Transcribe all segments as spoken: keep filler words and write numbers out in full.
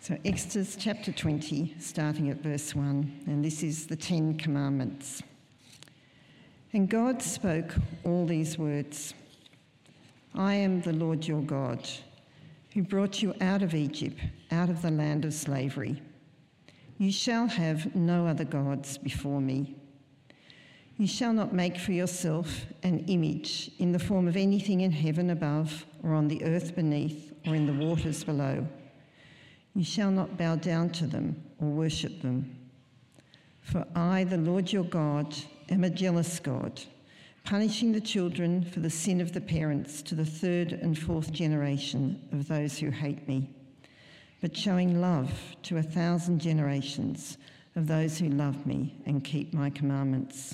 So Exodus chapter twenty, starting at verse one, and this is the Ten Commandments. And God spoke all these words. I am the Lord your God, who brought you out of Egypt, out of the land of slavery. You shall have no other gods before me. You shall not make for yourself an image in the form of anything in heaven above, or on the earth beneath, or in the waters below. You shall not bow down to them or worship them. For I, the Lord your God, am a jealous God, punishing the children for the sin of the parents to the third and fourth generation of those who hate me, but showing love to a thousand generations of those who love me and keep my commandments.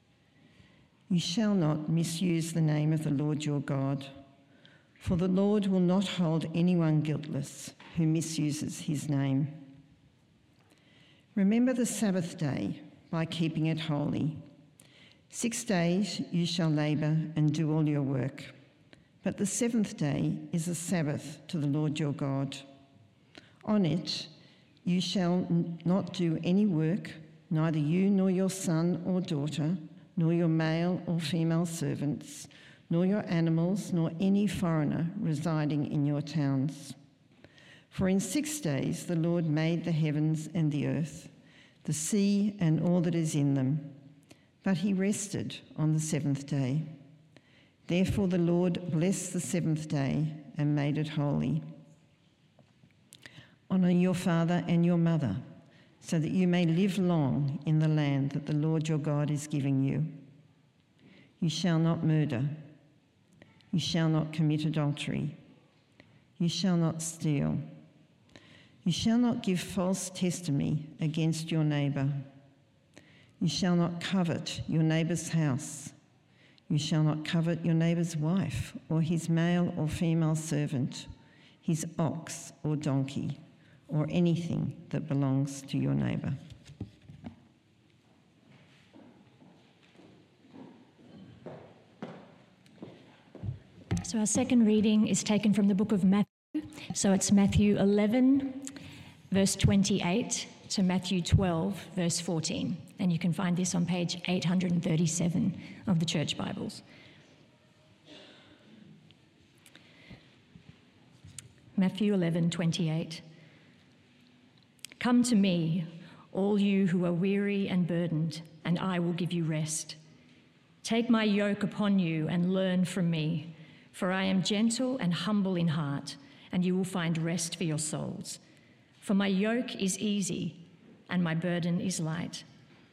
You shall not misuse the name of the Lord your God, for the Lord will not hold anyone guiltless who misuses his name. Remember the Sabbath day by keeping it holy. Six days you shall labour and do all your work, but the seventh day is a Sabbath to the Lord your God. On it you shall not do any work, neither you nor your son or daughter, nor your male or female servants, nor your animals, nor any foreigner residing in your towns. For in six days the Lord made the heavens and the earth, the sea and all that is in them, but he rested on the seventh day. Therefore the Lord blessed the seventh day and made it holy. Honour your father and your mother, so that you may live long in the land that the Lord your God is giving you. You shall not murder. You shall not commit adultery. You shall not steal. You shall not give false testimony against your neighbour. You shall not covet your neighbour's house. You shall not covet your neighbour's wife, or his male or female servant, his ox or donkey, or anything that belongs to your neighbour. So our second reading is taken from the book of Matthew. So it's Matthew eleven, verse twenty-eight to Matthew twelve, verse fourteen. And you can find this on page eight hundred thirty-seven of the Church Bibles. Matthew eleven, twenty-eight. Come to me, all you who are weary and burdened, and I will give you rest. Take my yoke upon you and learn from me, for I am gentle and humble in heart, and you will find rest for your souls. For my yoke is easy and my burden is light.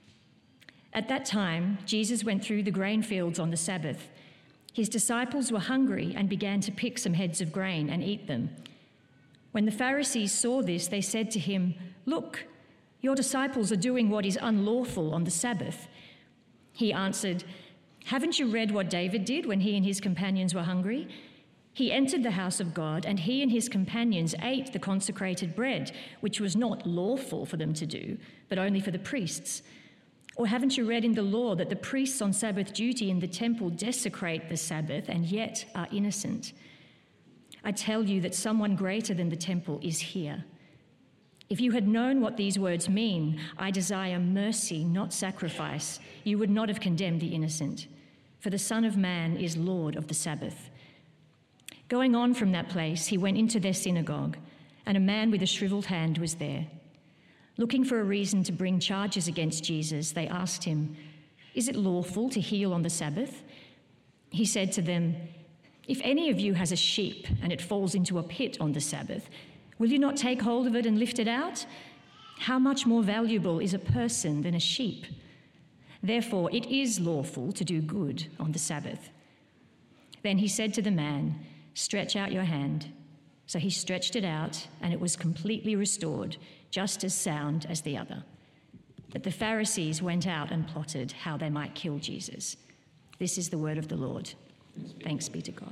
At that time, Jesus went through the grain fields on the Sabbath. His disciples were hungry and began to pick some heads of grain and eat them. When the Pharisees saw this, they said to him, "Look, your disciples are doing what is unlawful on the Sabbath." He answered, "Haven't you read what David did when he and his companions were hungry? He entered the house of God, and he and his companions ate the consecrated bread, which was not lawful for them to do, but only for the priests. Or haven't you read in the law that the priests on Sabbath duty in the temple desecrate the Sabbath and yet are innocent? I tell you that someone greater than the temple is here. If you had known what these words mean, I desire mercy, not sacrifice, you would not have condemned the innocent. For the Son of Man is Lord of the Sabbath." Going on from that place, he went into their synagogue, and a man with a shriveled hand was there. Looking for a reason to bring charges against Jesus, they asked him, "Is it lawful to heal on the Sabbath?" He said to them, "If any of you has a sheep and it falls into a pit on the Sabbath, will you not take hold of it and lift it out? How much more valuable is a person than a sheep? Therefore, it is lawful to do good on the Sabbath." Then he said to the man, "Stretch out your hand." So he stretched it out, and it was completely restored, just as sound as the other. But the Pharisees went out and plotted how they might kill Jesus. This is the word of the Lord. Thanks be to God.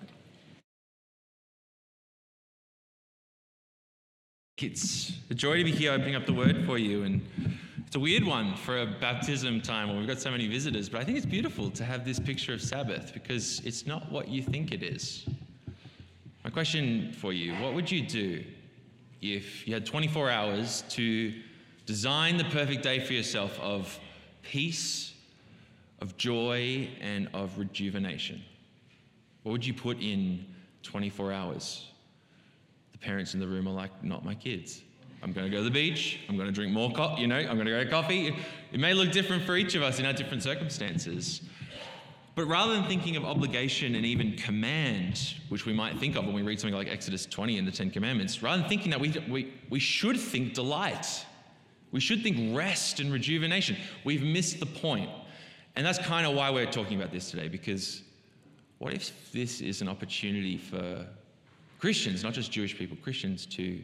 It's a joy to be here opening up the word for you, and it's a weird one for a baptism time where we've got so many visitors, but I think it's beautiful to have this picture of Sabbath because it's not what you think it is. My question for you, what would you do if you had twenty-four hours to design the perfect day for yourself of peace, of joy, and of rejuvenation? What would you put in twenty-four hours? The parents in the room are like, not my kids. I'm going to go to the beach. I'm going to drink more coffee. You know, I'm going to go get coffee. It may look different for each of us in our different circumstances. But rather than thinking of obligation and even command, which we might think of when we read something like Exodus twenty and the Ten Commandments, rather than thinking that, we, we, we should think delight. We should think rest and rejuvenation. We've missed the point. And that's kind of why we're talking about this today, because what if this is an opportunity for Christians, not just Jewish people, Christians, to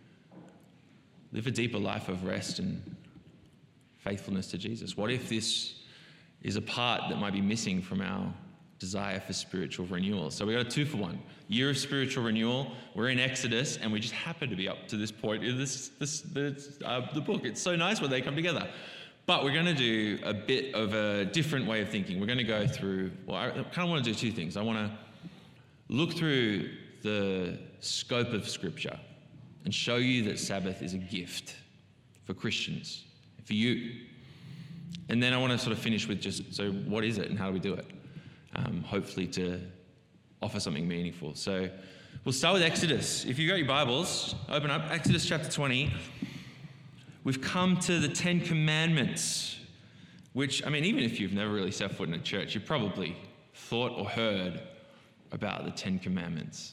live a deeper life of rest and faithfulness to Jesus? What if this is a part that might be missing from our desire for spiritual renewal? So we got a two for one. Year of spiritual renewal. We're in Exodus, and we just happen to be up to this point in this, this, this uh, the book. It's so nice when they come together. But we're going to do a bit of a different way of thinking. We're going to go through, well, I kind of want to do two things. I want to look through the scope of Scripture and show you that Sabbath is a gift for Christians, for you. And then I want to sort of finish with just, so what is it and how do we do it? Um, hopefully to offer something meaningful. So we'll start with Exodus. If you've got your Bibles, open up Exodus chapter twenty. We've come to the Ten Commandments, which, I mean, even if you've never really set foot in a church, you've probably thought or heard about the Ten Commandments.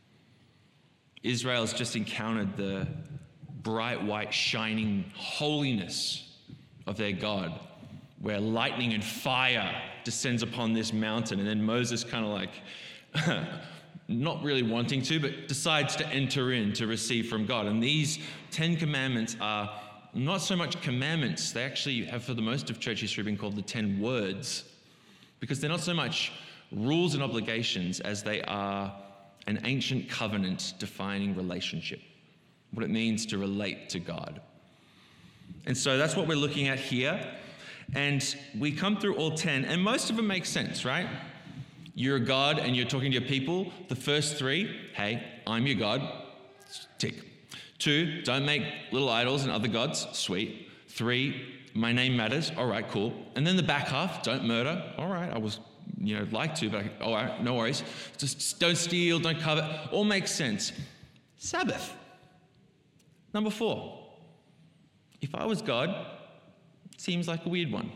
Israel's just encountered the bright, white, shining holiness of their God, where lightning and fire descends upon this mountain, and then Moses kind of like, not really wanting to, but decides to enter in to receive from God. And these Ten Commandments are not so much commandments. They actually have, for the most of church history, been called the Ten Words, because they're not so much rules and obligations as they are an ancient covenant defining relationship, what it means to relate to God. And so that's what we're looking at here. And we come through all ten, and most of them make sense, right? You're a God and you're talking to your people. The first three, hey, I'm your God, tick. Two, don't make little idols and other gods, sweet. Three, my name matters, all right, cool. And then the back half, don't murder, all right, I was, you know, like to, but I, all right, no worries. Just don't steal, don't covet, all makes sense. Sabbath, number four. If I was God, seems like a weird one.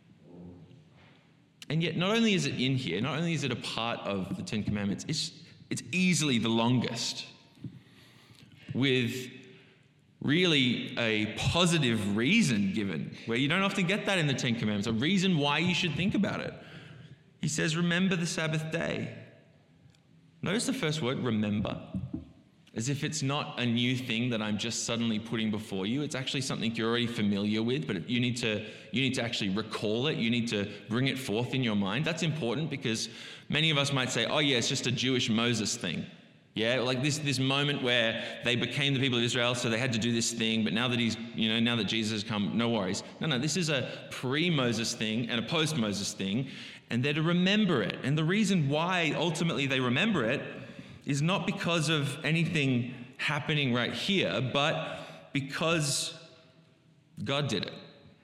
And yet, not only is it in here, not only is it a part of the Ten Commandments, it's, it's easily the longest, with really a positive reason given, where you don't often get that in the Ten Commandments, a reason why you should think about it. He says, remember the Sabbath day. Notice the first word, remember. As if it's not a new thing that I'm just suddenly putting before you. It's actually something you're already familiar with, but you need to you need to actually recall it. You need to bring it forth in your mind. That's important because many of us might say, oh yeah, it's just a Jewish Moses thing. Yeah, like this this moment where they became the people of Israel, so they had to do this thing, but now that he's, you know, now that Jesus has come, no worries. No, no, this is a pre-Moses thing and a post-Moses thing, and they're to remember it. And the reason why ultimately they remember it is not because of anything happening right here, but because God did it.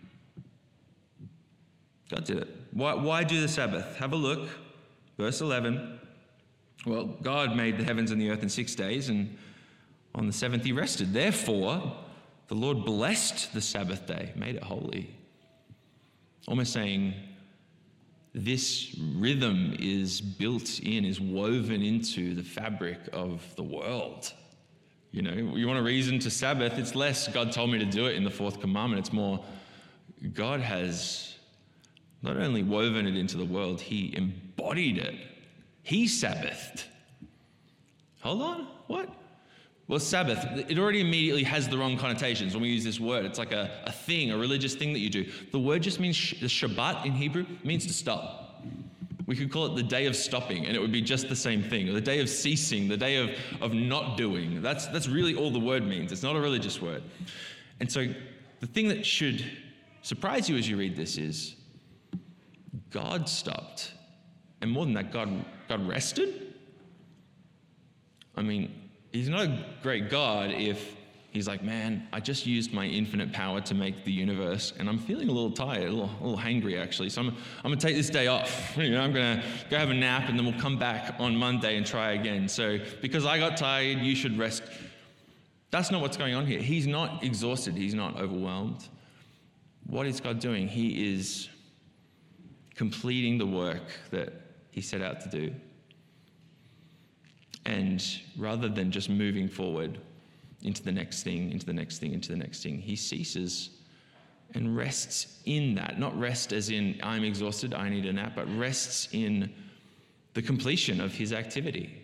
God did it. Why, why do the Sabbath? Have a look. Verse eleven. Well, God made the heavens and the earth in six days, and on the seventh he rested. Therefore, the Lord blessed the Sabbath day, made it holy. Almost saying, this rhythm is built in, is woven into the fabric of the world. You know, you want a reason to Sabbath, it's less God told me to do it in the fourth commandment. It's more God has not only woven it into the world, he embodied it. He Sabbathed. Hold on, what? Well, Sabbath, it already immediately has the wrong connotations when we use this word. It's like a, a thing, a religious thing that you do. The word just means, sh- the Shabbat in Hebrew means to stop. We could call it the day of stopping, and it would be just the same thing. Or the day of ceasing, the day of, of not doing. That's, that's really all the word means. It's not a religious word. And so the thing that should surprise you as you read this is God stopped. And more than that, God, God rested? I mean, he's not a great God if He's like, man, I just used my infinite power to make the universe, and I'm feeling a little tired, a little, a little hangry actually. So I'm, I'm going to take this day off. You know, I'm going to go have a nap, and then we'll come back on Monday and try again. So because I got tired, you should rest. That's not what's going on here. He's not exhausted. He's not overwhelmed. What is God doing? He is completing the work that he set out to do. And rather than just moving forward into the next thing, into the next thing, into the next thing, he ceases and rests in that. Not rest as in, I'm exhausted, I need a nap, but rests in the completion of his activity.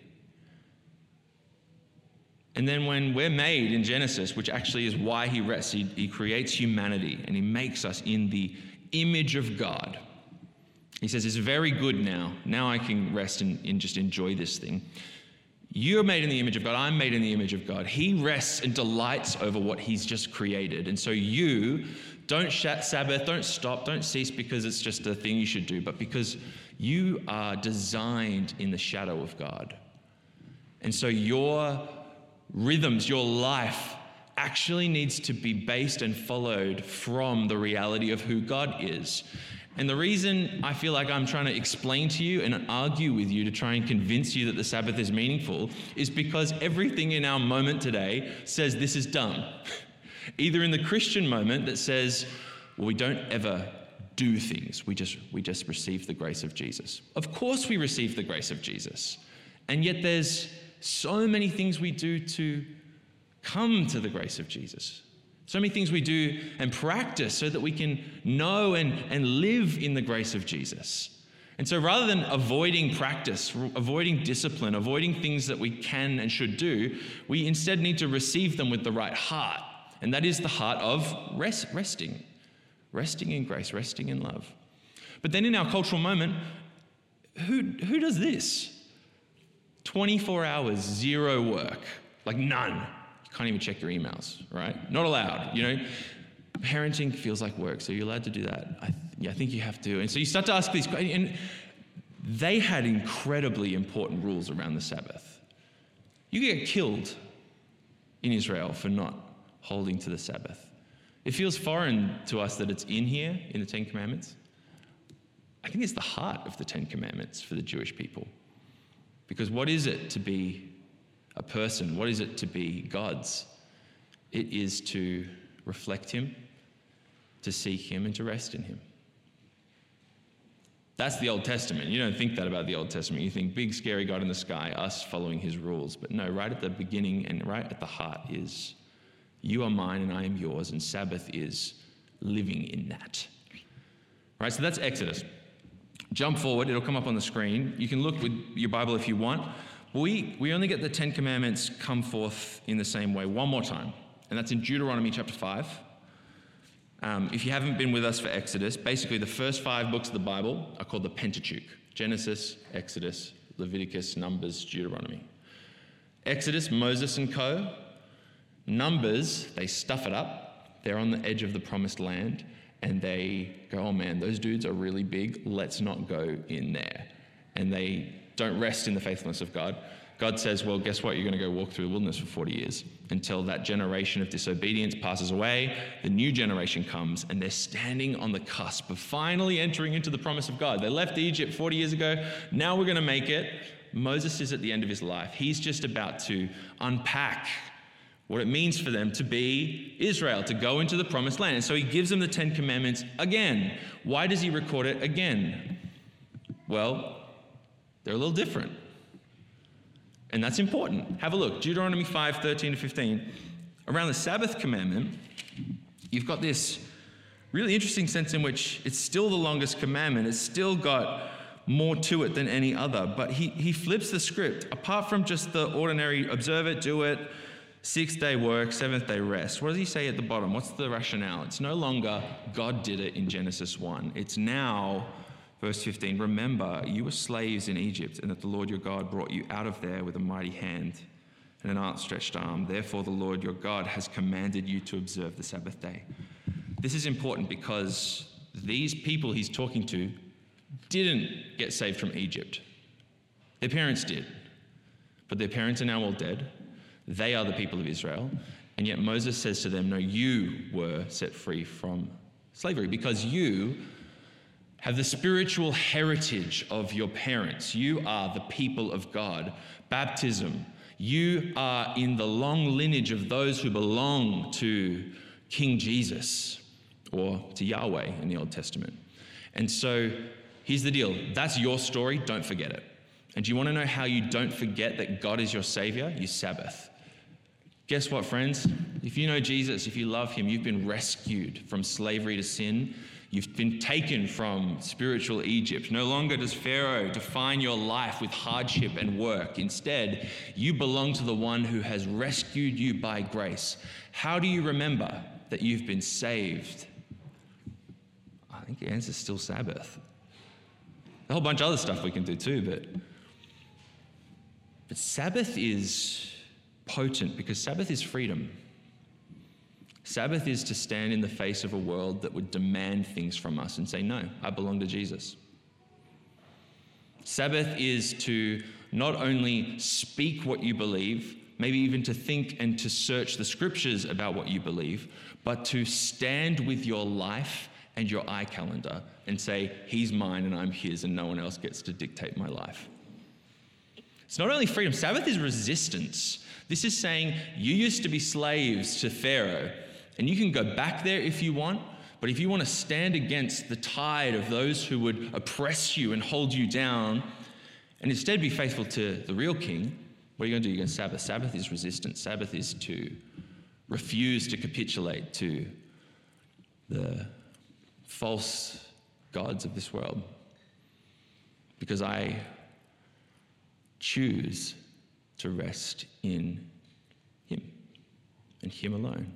And then when we're made in Genesis, which actually is why he rests, he, he creates humanity and he makes us in the image of God. He says, it's very good now. Now I can rest and, and just enjoy this thing. You're made in the image of God. I'm made in the image of God. He rests and delights over what he's just created. And so you don't shat Sabbath, don't stop, don't cease because it's just a thing you should do, but because you are designed in the shadow of God. And so your rhythms, your life actually needs to be based and followed from the reality of who God is. And the reason I feel like I'm trying to explain to you and argue with you to try and convince you that the Sabbath is meaningful is because everything in our moment today says this is dumb. Either in the Christian moment that says, well, we don't ever do things. We just, we just receive the grace of Jesus. Of course we receive the grace of Jesus. And yet there's so many things we do to come to the grace of Jesus. So many things we do and practice so that we can know and, and live in the grace of Jesus. And so rather than avoiding practice, avoiding discipline, avoiding things that we can and should do, we instead need to receive them with the right heart. And that is the heart of rest, resting. Resting in grace, resting in love. But then in our cultural moment, who, who does this? twenty-four hours, zero work, like none. Can't even check your emails, right? Not allowed, you know? Parenting feels like work, so you're allowed to do that. I, th- yeah, I think you have to. And so you start to ask these questions, and they had incredibly important rules around the Sabbath. You get killed in Israel for not holding to the Sabbath. It feels foreign to us that it's in here, in the Ten Commandments. I think it's the heart of the Ten Commandments for the Jewish people. Because what is it to be a person? What is it to be God's? It is to reflect him, to seek him, and to rest in him. That's the Old Testament. You don't think that about the Old Testament. You think big, scary God in the sky, us following his rules. But no, right at the beginning and right at the heart is, you are mine and I am yours, and Sabbath is living in that. Right, so that's Exodus. Jump forward, it'll come up on the screen. You can look with your Bible if you want. We, we only get the Ten Commandments come forth in the same way one more time, and that's in Deuteronomy chapter five. Um, if you haven't been with us for Exodus, basically the first five books of the Bible are called the Pentateuch. Genesis, Exodus, Leviticus, Numbers, Deuteronomy. Exodus, Moses and co. Numbers, they stuff it up. They're on the edge of the promised land, and they go, oh man, those dudes are really big. Let's not go in there. And they don't rest in the faithfulness of God. God says, well, guess what? You're going to go walk through the wilderness for forty years until that generation of disobedience passes away. The new generation comes, and they're standing on the cusp of finally entering into the promise of God. They left Egypt forty years ago. Now we're going to make it. Moses is at the end of his life. He's just about to unpack what it means for them to be Israel, to go into the promised land. And so he gives them the Ten Commandments again. Why does he record it again? Well, they're a little different. And that's important. Have a look. Deuteronomy five, thirteen to fifteen. Around the Sabbath commandment, you've got this really interesting sense in which it's still the longest commandment. It's still got more to it than any other. But he, he flips the script. Apart from just the ordinary observe it, do it, sixth day work, seventh day rest. What does he say at the bottom? What's the rationale? It's no longer God did it in Genesis one. It's now, verse fifteen, remember you were slaves in Egypt, and that the Lord your God brought you out of there with a mighty hand and an outstretched arm. Therefore the Lord your God has commanded you to observe the Sabbath day. This is important because these people he's talking to didn't get saved from Egypt. Their parents did, but their parents are now all dead. They are the people of Israel. And yet Moses says to them, no, you were set free from slavery because you have the spiritual heritage of your parents. You are the people of God. Baptism, you are in the long lineage of those who belong to King Jesus or to Yahweh in the Old Testament. And so here's the deal. That's your story. Don't forget it. And do you want to know how you don't forget that God is your Savior? You Sabbath. Guess what, friends? If you know Jesus, if you love him, you've been rescued from slavery to sin. You've been taken from spiritual Egypt. No longer does Pharaoh define your life with hardship and work. Instead, you belong to the one who has rescued you by grace. How do you remember that you've been saved? I think the answer is still Sabbath. A whole bunch of other stuff we can do too, but, but Sabbath is potent because Sabbath is freedom. Sabbath is to stand in the face of a world that would demand things from us and say, no, I belong to Jesus. Sabbath is to not only speak what you believe, maybe even to think and to search the scriptures about what you believe, but to stand with your life and your eye calendar and say, he's mine and I'm his and no one else gets to dictate my life. It's not only freedom, Sabbath is resistance. This is saying you used to be slaves to Pharaoh, and you can go back there if you want, but if you want to stand against the tide of those who would oppress you and hold you down, and instead be faithful to the real king, what are you going to do? You're going to Sabbath. Sabbath is resistance. Sabbath is to refuse to capitulate to the false gods of this world. Because I choose to rest in him and him alone.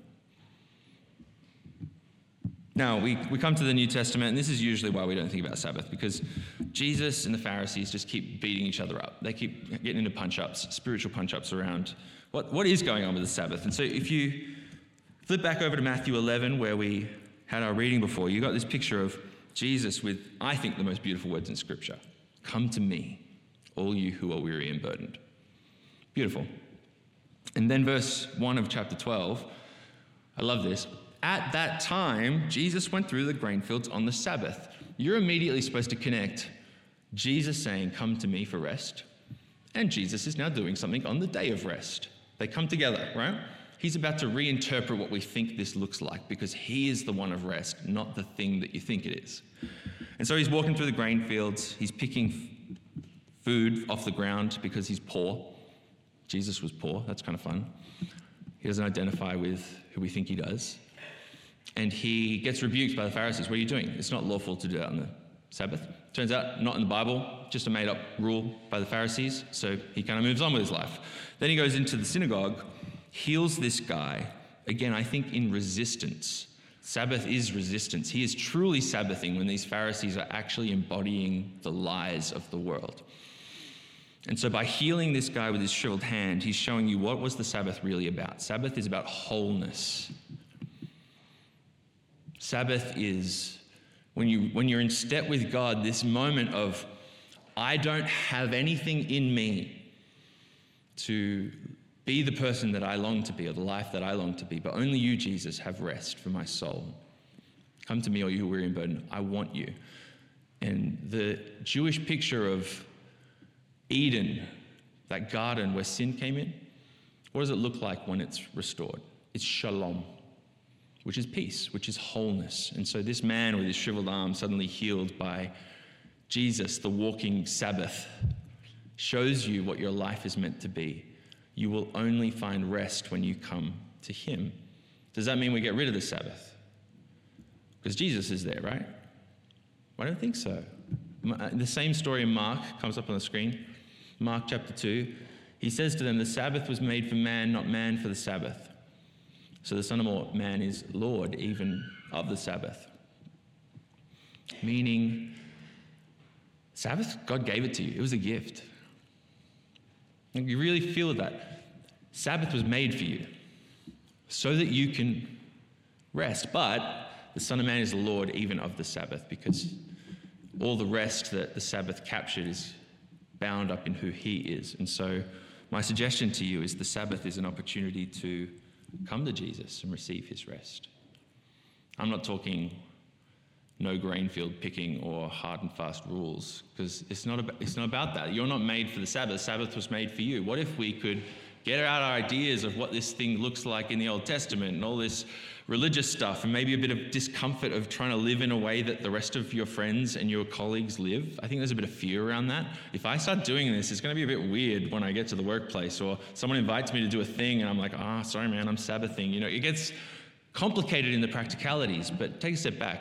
Now, we, we come to the New Testament, and this is usually why we don't think about Sabbath, because Jesus and the Pharisees just keep beating each other up. They keep getting into punch-ups, spiritual punch-ups around what, what is going on with the Sabbath. And so if you flip back over to Matthew eleven, where we had our reading before, you got this picture of Jesus with, I think, the most beautiful words in Scripture. Come to me, all you who are weary and burdened. Beautiful. And then verse one of chapter twelve, I love this. At that time, Jesus went through the grain fields on the Sabbath. You're immediately supposed to connect Jesus saying, come to me for rest, and Jesus is now doing something on the day of rest. They come together, right? He's about to reinterpret what we think this looks like because he is the one of rest, not the thing that you think it is. And so he's walking through the grain fields. He's picking food off the ground because he's poor. Jesus was poor. That's kind of fun. He doesn't identify with who we think he does. And he gets rebuked by the Pharisees. What are you doing? It's not lawful to do that on the Sabbath. Turns out, not in the Bible, just a made-up rule by the Pharisees. So he kind of moves on with his life. Then he goes into the synagogue, heals this guy. Again, I think in resistance. Sabbath is resistance. He is truly Sabbathing when these Pharisees are actually embodying the lies of the world. And so by healing this guy with his shriveled hand, he's showing you what was the Sabbath really about. Sabbath is about wholeness. Sabbath is when, you, when you're in step with God, this moment of, I don't have anything in me to be the person that I long to be or the life that I long to be, but only you, Jesus, have rest for my soul. Come to me, all you who are weary and burdened. I want you. And the Jewish picture of Eden, that garden where sin came in, what does it look like when it's restored? It's shalom, which is peace, which is wholeness. And so this man with his shriveled arm suddenly healed by Jesus, the walking Sabbath, shows you what your life is meant to be. You will only find rest when you come to him. Does that mean we get rid of the Sabbath? Because Jesus is there, right? I don't think so. The same story in Mark comes up on the screen. Mark chapter two. He says to them, the Sabbath was made for man, not man for the Sabbath. So the Son of Man is Lord even of the Sabbath. Meaning, Sabbath, God gave it to you. It was a gift. And you really feel that. Sabbath was made for you so that you can rest. But the Son of Man is the Lord even of the Sabbath, because all the rest that the Sabbath captured is bound up in who he is. And so my suggestion to you is the Sabbath is an opportunity to come to Jesus and receive his rest. I'm not talking no grain field picking or hard and fast rules, because it's not about, it's not about that. You're not made for the Sabbath. Sabbath was made for you. What if we could get out our ideas of what this thing looks like in the Old Testament and all this religious stuff, and maybe a bit of discomfort of trying to live in a way that the rest of your friends and your colleagues live? I think there's a bit of fear around that. If I start doing this, it's going to be a bit weird when I get to the workplace, or someone invites me to do a thing and I'm like, ah, oh, sorry, man, I'm Sabbathing. You know, it gets complicated in the practicalities, but take a step back.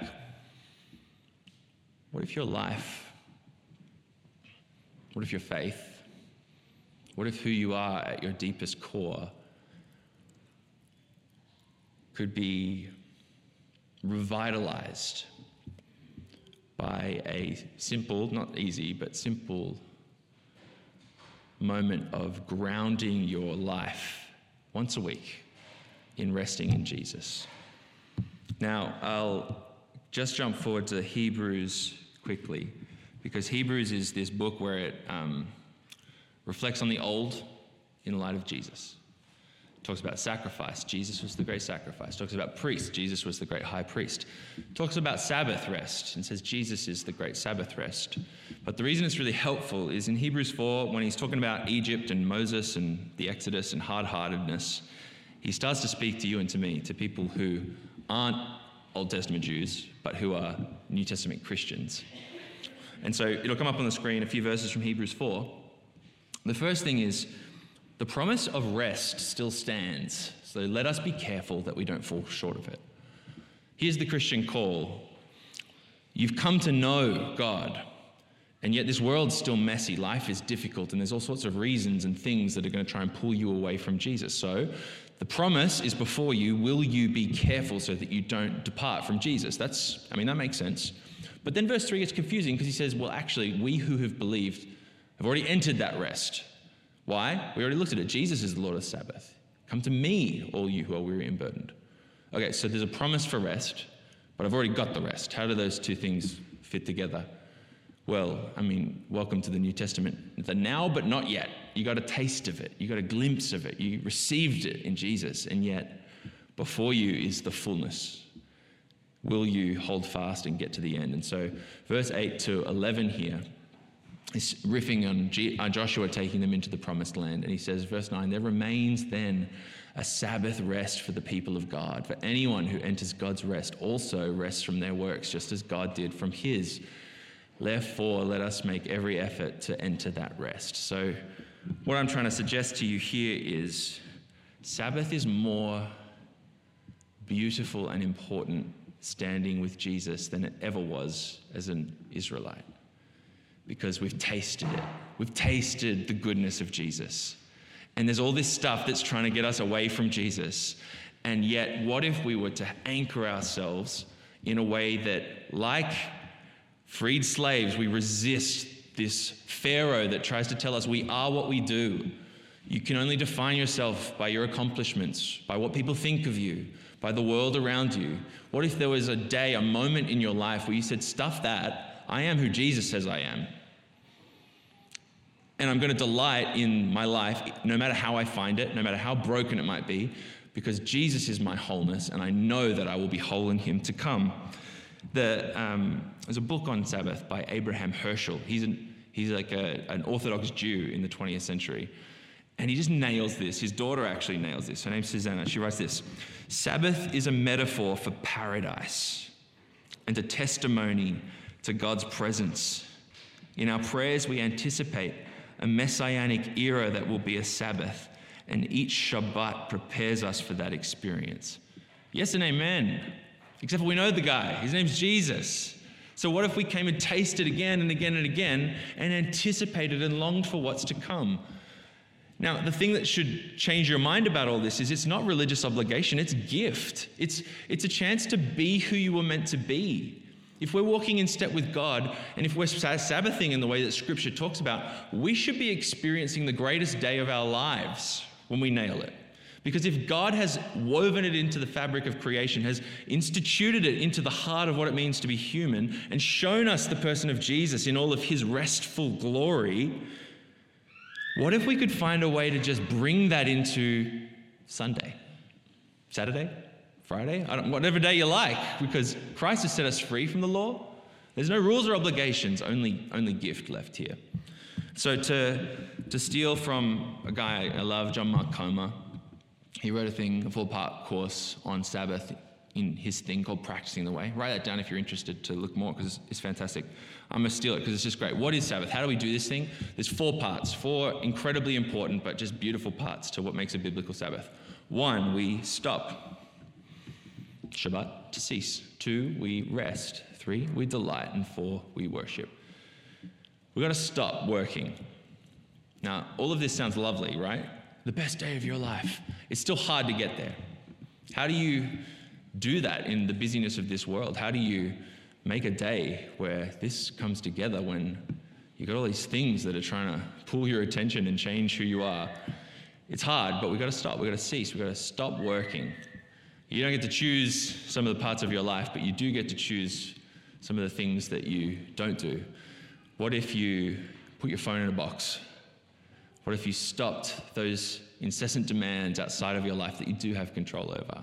What if your life, what if your faith, what if who you are at your deepest core could be revitalized by a simple, not easy, but simple moment of grounding your life once a week in resting in Jesus? Now, I'll just jump forward to Hebrews quickly, because Hebrews is this book where it um, reflects on the old in light of Jesus. It talks about sacrifice. Jesus was the great sacrifice. It talks about priest. Jesus was the great high priest. It talks about Sabbath rest and says Jesus is the great Sabbath rest. But the reason it's really helpful is in Hebrews four, when he's talking about Egypt and Moses and the Exodus and hard-heartedness, he starts to speak to you and to me, to people who aren't Old Testament Jews, but who are New Testament Christians. And so it'll come up on the screen, a few verses from Hebrews four. The first thing is, the promise of rest still stands, so let us be careful that we don't fall short of it. Here's the Christian call. You've come to know God, and yet this world's still messy. Life is difficult, and there's all sorts of reasons and things that are going to try and pull you away from Jesus. So the promise is before you. Will you be careful so that you don't depart from Jesus? That's, I mean, that makes sense. But then verse three gets confusing because he says, well, actually, we who have believed have already entered that rest. Why? We already looked at it. Jesus is the Lord of the Sabbath. Come to me, all you who are weary and burdened. Okay, so there's a promise for rest, but I've already got the rest. How do those two things fit together? Well, I mean, welcome to the New Testament. The now but not yet. You got a taste of it. You got a glimpse of it. You received it in Jesus, and yet before you is the fullness. Will you hold fast and get to the end? And so verse eight to eleven here is riffing on G- uh, Joshua taking them into the promised land. And he says, verse nine, there remains then a Sabbath rest for the people of God. For anyone who enters God's rest also rests from their works, just as God did from his. Therefore, let us make every effort to enter that rest. So what I'm trying to suggest to you here is Sabbath is more beautiful and important standing with Jesus than it ever was as an Israelite, because we've tasted it. We've tasted the goodness of Jesus. And there's all this stuff that's trying to get us away from Jesus. And yet, what if we were to anchor ourselves in a way that, like freed slaves, we resist this Pharaoh that tries to tell us we are what we do. You can only define yourself by your accomplishments, by what people think of you, by the world around you. What if there was a day, a moment in your life where you said, stuff that, I am who Jesus says I am. And I'm going to delight in my life, no matter how I find it, no matter how broken it might be, because Jesus is my wholeness, and I know that I will be whole in him to come. The, um, there's a book on Sabbath by Abraham Herschel. He's, an, he's like a, an Orthodox Jew in the twentieth century. And he just nails this. His daughter actually nails this. Her name's Susanna. She writes this: Sabbath is a metaphor for paradise and a testimony to God's presence. In our prayers, we anticipate a messianic era that will be a Sabbath, and each Shabbat prepares us for that experience. Yes and amen. Except for we know the guy. His name's Jesus. So what if we came and tasted again and again and again and anticipated and longed for what's to come? Now, the thing that should change your mind about all this is it's not religious obligation, it's gift. It's, it's a chance to be who you were meant to be. If we're walking in step with God, and if we're Sabbathing in the way that Scripture talks about, we should be experiencing the greatest day of our lives when we nail it. Because if God has woven it into the fabric of creation, has instituted it into the heart of what it means to be human, and shown us the person of Jesus in all of his restful glory, what if we could find a way to just bring that into Sunday? Saturday, Friday, I don't, whatever day you like, because Christ has set us free from the law. There's no rules or obligations, only, only gift left here. So to, to steal from a guy I love, John Mark Comer, he wrote a thing, a four-part course on Sabbath in his thing called Practicing the Way. Write that down if you're interested to look more, because it's, it's fantastic. I'm going to steal it because it's just great. What is Sabbath? How do we do this thing? There's four parts, four incredibly important but just beautiful parts to what makes a biblical Sabbath. One, we stop. Shabbat, to cease. Two, we rest. Three, we delight. And four, we worship. We've got to stop working. Now, all of this sounds lovely, right? The best day of your life. It's still hard to get there. How do you do that in the busyness of this world? How do you make a day where this comes together when you've got all these things that are trying to pull your attention and change who you are? It's hard, but we've got to stop. We've got to cease. We've got to stop working. You don't get to choose some of the parts of your life, but you do get to choose some of the things that you don't do. What if you put your phone in a box? What if you stopped those incessant demands outside of your life that you do have control over?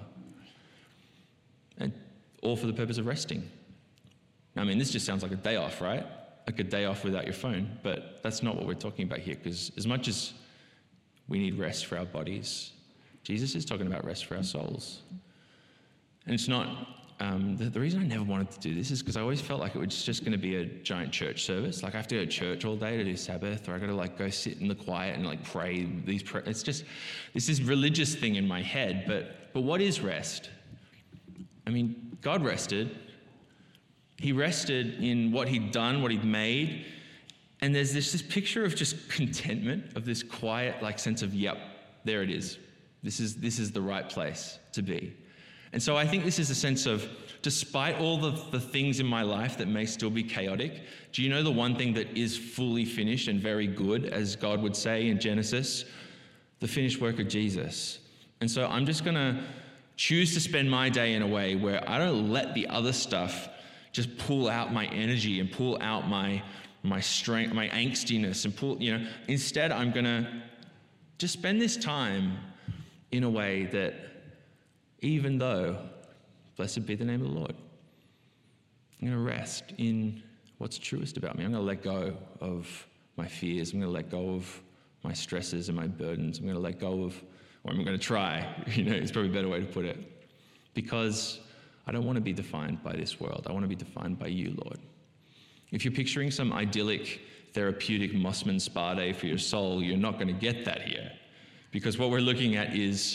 And all for the purpose of resting. I mean, this just sounds like a day off, right? Like a day off without your phone, but that's not what we're talking about here, because as much as we need rest for our bodies, Jesus is talking about rest for our souls. And it's not, um, the, the reason I never wanted to do this is because I always felt like it was just going to be a giant church service. Like I have to go to church all day to do Sabbath, or I got to like go sit in the quiet and like pray these prayers. It's just, this is religious thing in my head, but but what is rest? I mean, God rested. He rested in what he'd done, what he'd made. And there's this, this picture of just contentment, of this quiet like sense of, yep, there it is. This is this is the right place to be. And so I think this is a sense of, despite all the, the things in my life that may still be chaotic, do you know the one thing that is fully finished and very good, as God would say in Genesis? The finished work of Jesus. And so I'm just going to choose to spend my day in a way where I don't let the other stuff just pull out my energy and pull out my my strength, my angstiness, and pull, you know, instead I'm going to just spend this time in a way that, even though, blessed be the name of the Lord, I'm going to rest in what's truest about me. I'm going to let go of my fears. I'm going to let go of my stresses and my burdens. I'm going to let go of, or I'm going to try, you know, it's probably a better way to put it, because I don't want to be defined by this world. I want to be defined by you, Lord. If you're picturing some idyllic, therapeutic Mossman spa day for your soul, you're not going to get that here, because what we're looking at is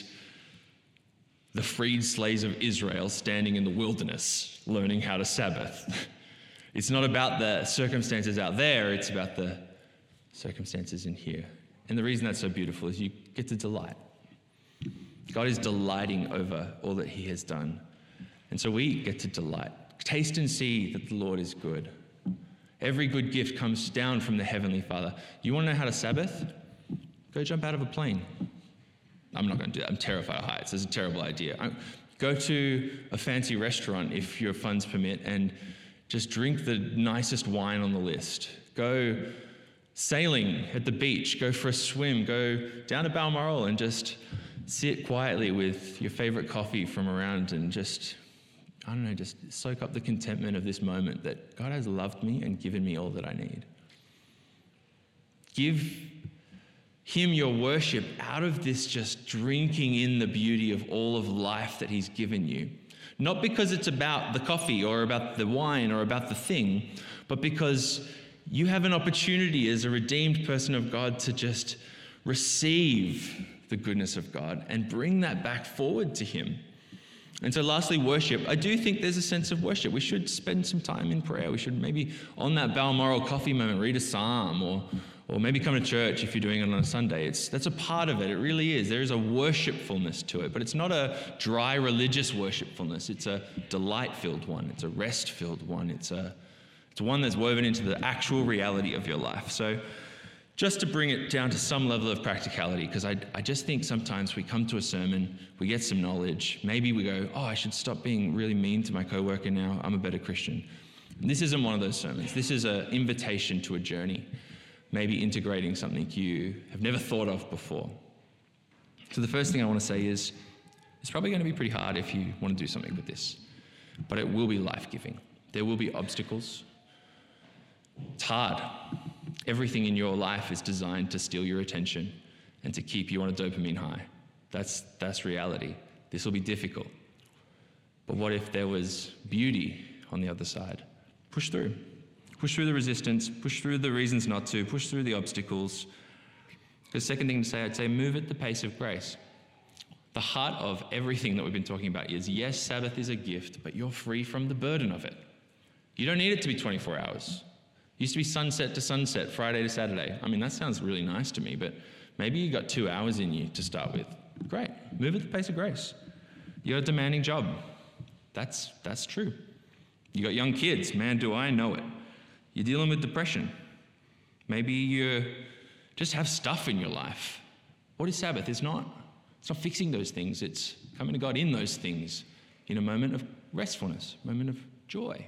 the freed slaves of Israel standing in the wilderness, learning how to Sabbath. It's not about the circumstances out there, it's about the circumstances in here. And the reason that's so beautiful is you get to delight. God is delighting over all that he has done. And so we get to delight. Taste and see that the Lord is good. Every good gift comes down from the Heavenly Father. You want to know how to Sabbath? Go jump out of a plane. I'm not going to do that. I'm terrified of heights. It's a terrible idea. Go to a fancy restaurant if your funds permit and just drink the nicest wine on the list. Go sailing at the beach. Go for a swim. Go down to Balmoral and just sit quietly with your favorite coffee from around and just, I don't know, just soak up the contentment of this moment that God has loved me and given me all that I need. Give him your worship out of this just drinking in the beauty of all of life that he's given you. Not because it's about the coffee or about the wine or about the thing, but because you have an opportunity as a redeemed person of God to just receive the goodness of God and bring that back forward to him. And so lastly, worship. I do think there's a sense of worship. We should spend some time in prayer. We should maybe on that Balmoral coffee moment read a psalm, or or maybe come to church if you're doing it on a Sunday. It's that's a part of it. It really is. There is a worshipfulness to it, but it's not a dry religious worshipfulness. It's a delight-filled one. It's a rest-filled one. It's a it's one that's woven into the actual reality of your life. So just to bring it down to some level of practicality, because I, I just think sometimes we come to a sermon, we get some knowledge, maybe we go, oh, I should stop being really mean to my coworker now, I'm a better Christian. And this isn't one of those sermons. This is an invitation to a journey, maybe integrating something you have never thought of before. So the first thing I want to say is, It's probably going to be pretty hard if you want to do something with this, but it will be life-giving. There will be obstacles. It's hard. Everything in your life is designed to steal your attention and to keep you on a dopamine high. That's, that's reality. This will be difficult. But what if there was beauty on the other side? Push through. Push through the resistance, push through the reasons not to, push through the obstacles. The second thing to say, I'd say move at the pace of grace. The heart of everything that we've been talking about is, yes, Sabbath is a gift, but you're free from the burden of it. You don't need it to be twenty-four hours. It used to be sunset to sunset, Friday to Saturday. I mean, that sounds really nice to me, but maybe you got two hours in you to start with. Great. Move at the pace of grace. You got a demanding job. That's, that's true. You got young kids. Man, do I know it. You're dealing with depression. Maybe you just have stuff in your life. What is Sabbath? It's not, it's not fixing those things. It's coming to God in those things in a moment of restfulness, a moment of joy.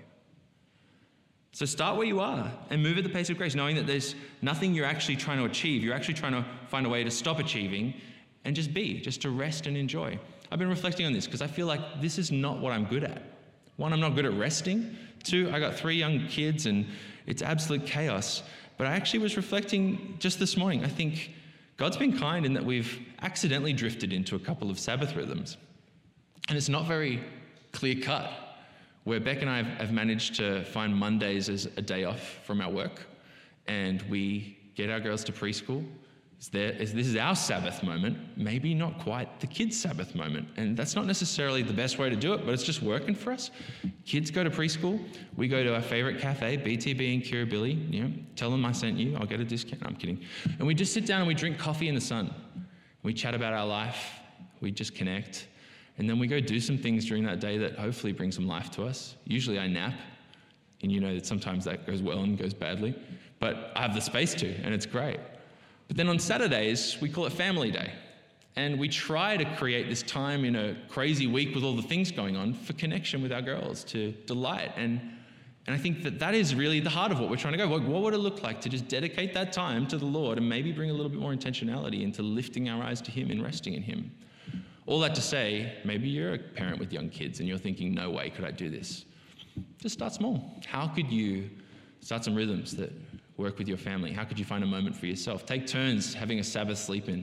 So start where you are and move at the pace of grace, knowing that there's nothing you're actually trying to achieve. You're actually trying to find a way to stop achieving and just be, just to rest and enjoy. I've been reflecting on this because I feel like this is not what I'm good at. One, I'm not good at resting. Two, I got three young kids and it's absolute chaos. But I actually was reflecting just this morning. I think God's been kind in that we've accidentally drifted into a couple of Sabbath rhythms. And it's not very clear cut, where Beck and I have, have managed to find Mondays as a day off from our work. And we get our girls to preschool. Is there, is, this is our Sabbath moment, maybe not quite the kids' Sabbath moment. And that's not necessarily the best way to do it, but it's just working for us. Kids go to preschool. We go to our favorite cafe, B T B and Kirribilli. You know, tell them I sent you. I'll get a discount. No, I'm kidding. And we just sit down and we drink coffee in the sun. We chat about our life. We just connect. And then we go do some things during that day that hopefully bring some life to us. Usually I nap. And you know that sometimes that goes well and goes badly. But I have the space to, and it's great. But then on Saturdays, we call it Family Day. And we try to create this time in a crazy week with all the things going on for connection with our girls, to delight. And, and I think that that is really the heart of what we're trying to go. What, what would it look like to just dedicate that time to the Lord and maybe bring a little bit more intentionality into lifting our eyes to Him and resting in Him? All that to say, maybe you're a parent with young kids and you're thinking, no way could I do this. Just start small. How could you start some rhythms that work with your family? How could you find a moment for yourself? Take turns having a Sabbath sleep in.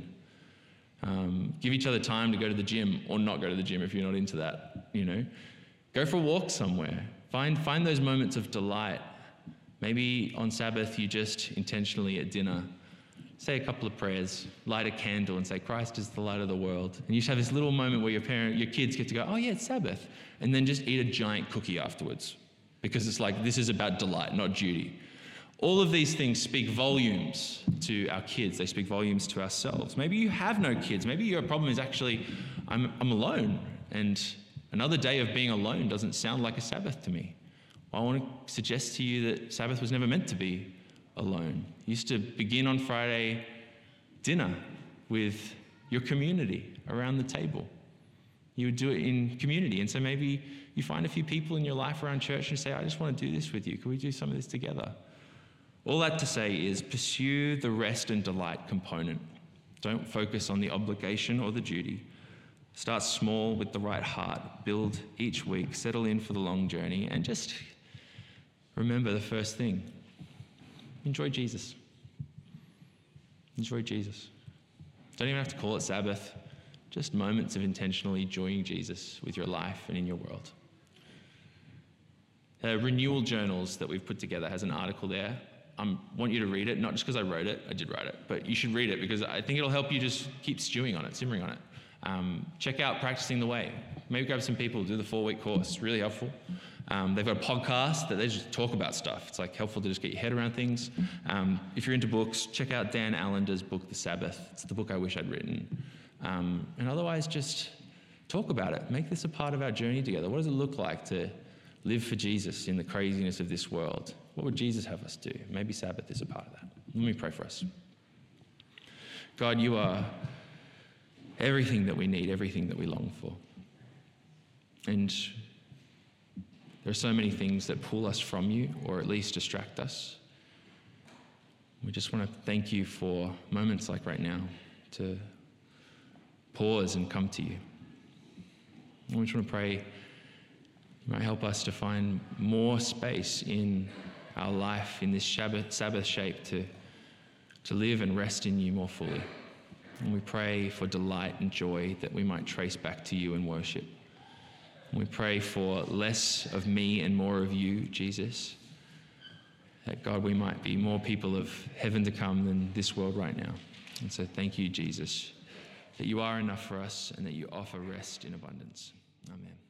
Um, give each other time to go to the gym or not go to the gym if you're not into that, you know. Go for a walk somewhere. Find, find those moments of delight. Maybe on Sabbath you just intentionally at dinner say a couple of prayers, light a candle and say, Christ is the light of the world. And you just have this little moment where your parent, your kids get to go, oh yeah, it's Sabbath. And then just eat a giant cookie afterwards. Because it's like, this is about delight, not duty. All of these things speak volumes to our kids. They speak volumes to ourselves. Maybe you have no kids. Maybe your problem is actually, I'm, I'm alone. And another day of being alone doesn't sound like a Sabbath to me. Well, I want to suggest to you that Sabbath was never meant to be alone. It used to begin on Friday dinner with your community around the table. You would do it in community. And so maybe you find a few people in your life around church and say, I just want to do this with you. Can we do some of this together? All that to say is pursue the rest and delight component. Don't focus on the obligation or the duty. Start small with the right heart. Build each week. Settle in for the long journey. And just remember the first thing. Enjoy Jesus. Enjoy Jesus. Don't even have to call it Sabbath. Just moments of intentionally enjoying Jesus with your life and in your world. Uh, Renewal Journals that we've put together has an article there. I um, want you to read it, not just because I wrote it, I did write it, but you should read it because I think it'll help you just keep stewing on it, simmering on it. Um, check out Practicing the Way. Maybe grab some people, do the four-week course, really helpful. Um, they've got a podcast that they just talk about stuff. It's like helpful to just get your head around things. Um, if you're into books, check out Dan Allender's book, The Sabbath. It's the book I wish I'd written. Um, and otherwise, just talk about it. Make this a part of our journey together. What does it look like to live for Jesus in the craziness of this world? What would Jesus have us do? Maybe Sabbath is a part of that. Let me pray for us. God, you are everything that we need, everything that we long for. And there are so many things that pull us from you, or at least distract us. We just want to thank you for moments like right now to pause and come to you. And we just want to pray you might help us to find more space in our life, in this Sabbath, Sabbath shape, to, to live and rest in you more fully. And we pray for delight and joy that we might trace back to you in worship. And we pray for less of me and more of you, Jesus. That, God, we might be more people of heaven to come than this world right now. And so thank you, Jesus, that you are enough for us and that you offer rest in abundance. Amen.